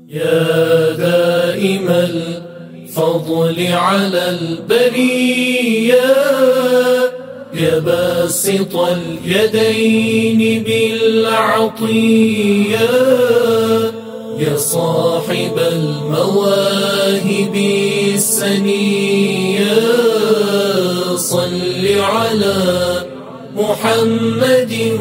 يا دائم الفضل على البرية، يا باسط اليدين بالعطية، يا صاحب المواهب السنية، صل على محمد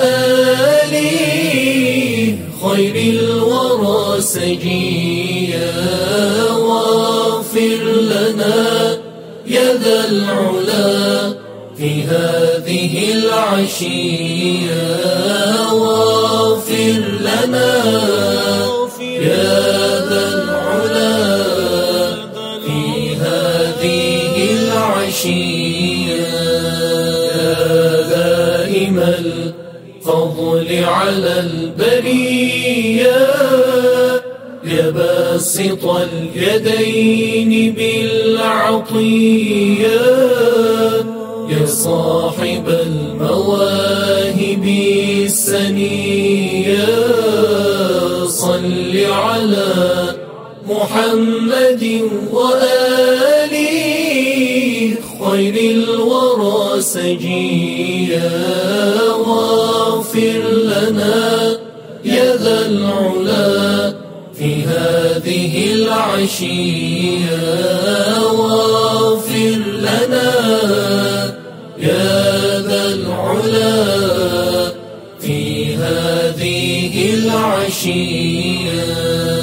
وآله خير الورى سجيا، واغفر لنا يا ذا العلا في هذه العشية، واغفر لنا يا ذا العلا في هذه العشية. يا دائم الفضل على البرية، يا باسط اليدين بالعطية، يا صاحب المواهب السنية، صل على محمد وآله خير الورى سجيا، واغفر لنا يا ذا العلا في هذه العشية، واغفر لنا يا ذا العلا في هذه العشية.